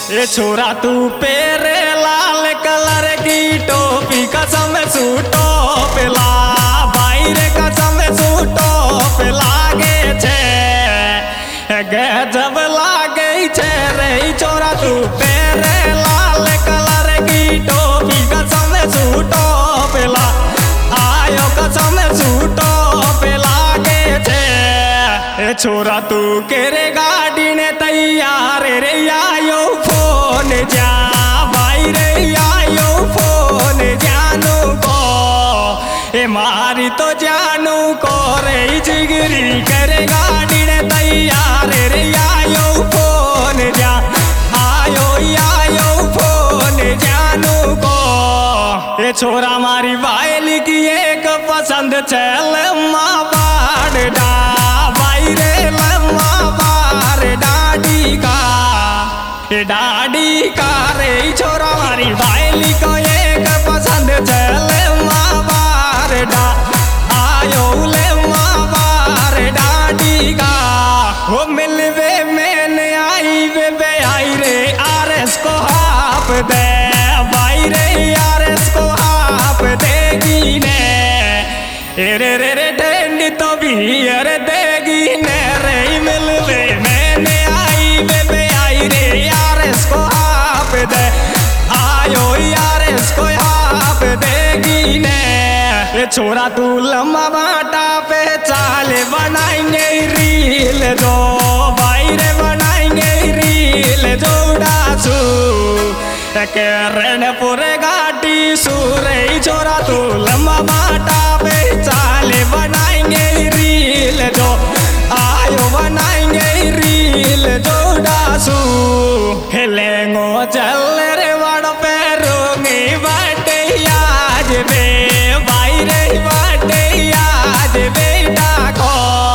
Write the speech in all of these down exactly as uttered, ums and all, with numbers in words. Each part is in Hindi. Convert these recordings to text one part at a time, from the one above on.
ये छोरा तू पेरे लाल कलर की टोपी कसम सूटो पेला भाई रे कसम सूटो पे लागे छे गजब लागे छे रे छोरा तू पेरे लाल कलर की टोपी कसम सूटो पेला आयो कसम सूटो पे लागे छे ए छोरा तू केरे गाड़ी ने तैयार रे आयो फोन जा भाई रे आयो फोन जानू को ए मारी तो जानू को रे जिगरी करे गाड़ी ने तैयार रे आयो फोन जा आयो आयो फोन जानू को ए छोरा मारी वायली की एक पसंद चल माँ बाड़ डा भाई रे लम्मा बार डाडी का डाडी का रे छोरा मारी वायली को एक पसंद चल माँ बार डा आयो ले माँ बार डाडी का वो मिलवे मैंने आई वे बे आई रे आर एस को हाफ दे भाई रे आर एस को हाफ देगी ने रे रे रे ढेंडी तो भी अरे देगी ने रे मिलवे मैंने आई वे बे आई रे आर एस को हाफ दे आयो यार इसको हाफ देगी ने ये छोरा तू लम्बा बाटा पे चाले बनाएंगे रील जो भाई रे बनाएंगे रील जो डासू केरन पूरे घाटी सूरे छोरा तू लम्बा बाटा पे चाले बनाएंगे रील जो आयो बनाएंगे रील जो डासू हेलेंगो चल रे वाड़ पे रोंगी बाटे आज बे भाई रे बाटे आज बेटा को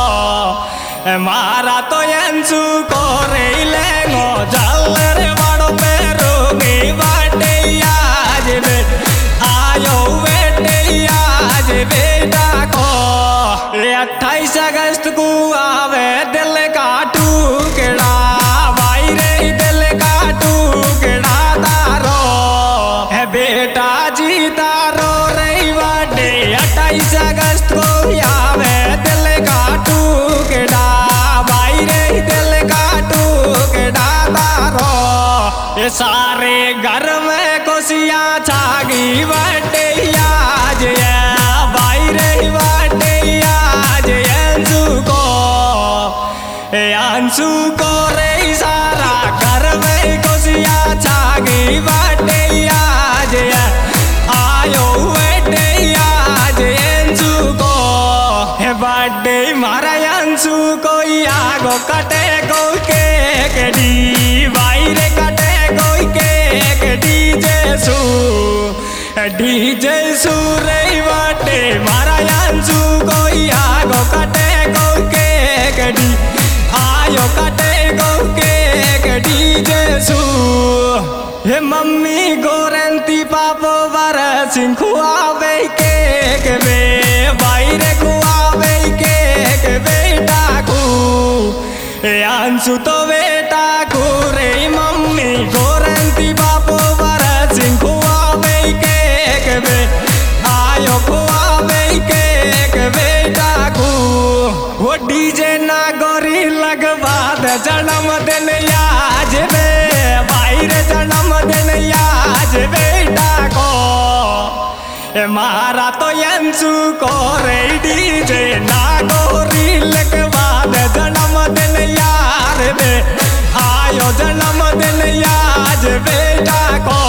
मारा तो यंसु को रे लेंगो चल रे वाड़ पे रोंगी बाटे आज बे आयो बेटे आज बेटा को अट्ठाईस अगस्त को आवे दिल का टुकड़ा भाई रे दिल का टुकड़ा तारो है बेटा जी तारो रे बर्थडे अट्ठाईस अगस्त को आवे दिल का टुकड़ा भाई रे दिल का टुकड़ा तारो ये सारे घर में खुशियाँ छागी बर्थडे आज है भाई रे बर्थडे आज अंशु को अंशु को रे सारा घर में खुशियाँ छागी बर्थडे आज है आयो बर्थडे आज अंशु को बर्थडे मारा अंशु को आगो कटे को केक डी भाई रे कटे को केक डीजे सू डीजे सू रे बर्थडे मारा अंशु को आगो कटे को केक डी आयो कटे को केक डीजे सू हे मम्मी गोरंती पापो बर सिंह खुआवे केक बे भाई रे खुआवे केक बेटा को अंशु तो बेटा को रे मम्मी गोरंती पापो बर सिंह खुआवे केक बे आयो खुआवे केक बेटा को वो डीजे ना गोरी लगवा दे जन्मदिन आज बे भाई रे जन्मदिन आज बेटा को मारा तो अंशु को रे डीजे ना गोरी लगवा दे जन्मदिन यार बे आयो जन्मदिन आज बेटा को